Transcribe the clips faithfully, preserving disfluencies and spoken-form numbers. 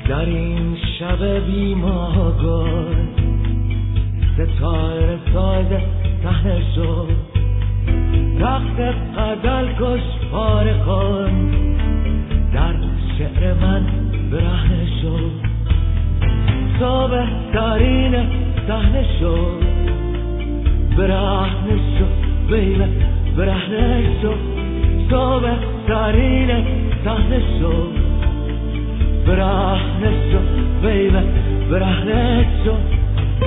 در این شب بیماگل ستاره ساز صحنه شد، رقص غزل کش پاره کن، در شعر من برهنه شد. صبح ترین صحنه شد، برهنه شد بیبه برهنه شد. صبح ترین صحنه شد، برهنه شد بیبه برهنه شد.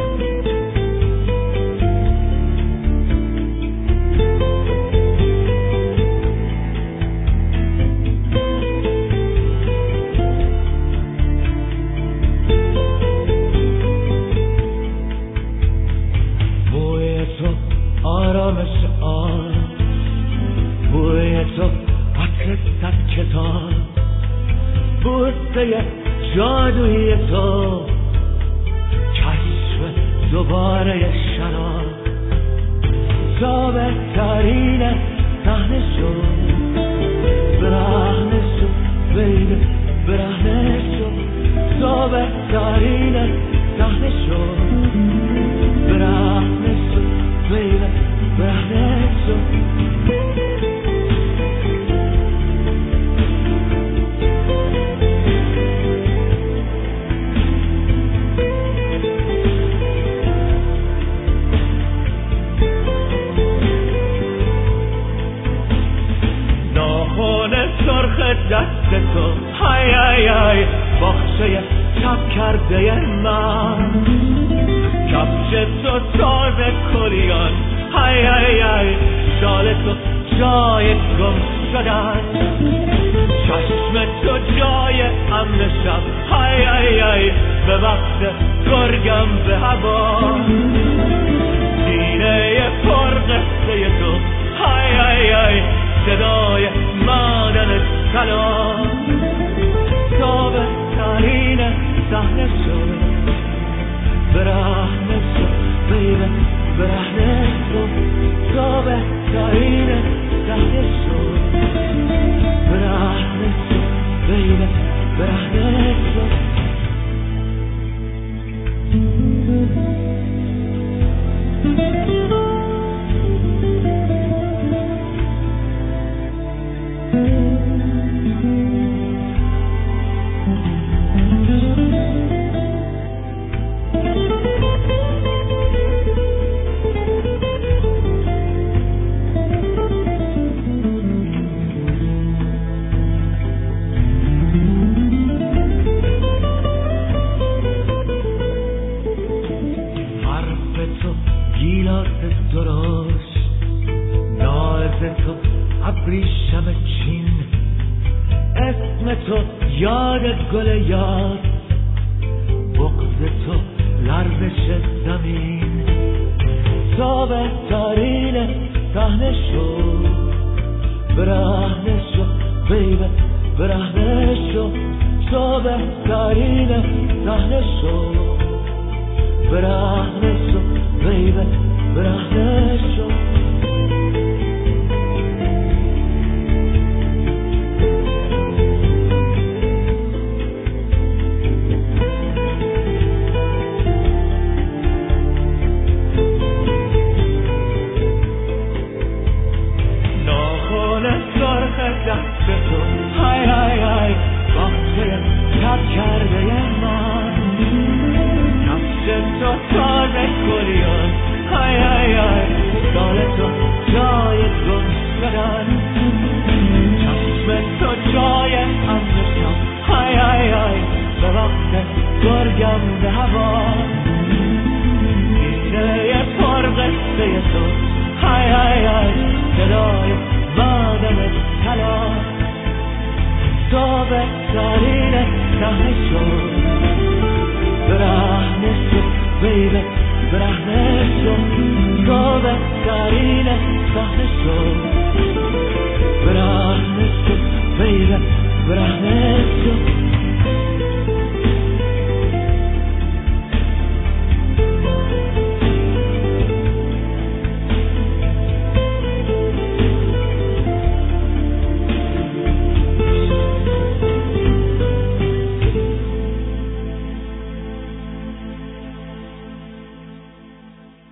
آرامش آن بوی تو عطر صد کتاب، بوسه جادویی تو کشف دوباره شراب. صبح ترین صحنه شد، برهنه شد بیبه برهنه شد. صبح ترین صحنه شد، برهنه شد بیبه برهنه شد. ناخن سرخ دست تو های های های باخچه چپ کرده من، کفش تو تاز کلیان های های های شال تو جای گم شدن، چشم تو جای امن شب های های های به وقت گرگم به هوا. سینه پر قصه تو های های های صدای مادن طلا. صبح ترین صحنه شد، برهنه شد بیبه برهنه شد. صبح ترین صحنه شد، برهنه شد بیبه برهنه شد. ابریشم چین اسم تو یاد گل یاد، بغض تو لرزش زمین. صبح ترین صحنه شد، برهنه شد بیبه برهنه شد. صبح ترین صحنه شد، برهنه شد بیبه برهنه شد. دست تو های های های باخته تب کرده من، کفش تو تازه کلیان های های های سال تو جای گم شدن، چشم تو جای امن شب های های های به وقت گرگم به هوا. سینه پر قصه تو های های های صدای بادم طلا. صبح ترین صحنه شد، برهنه شد بیبه برهنه شد. صبح ترین صحنه شد، برهنه شد بیبه برهنه شد.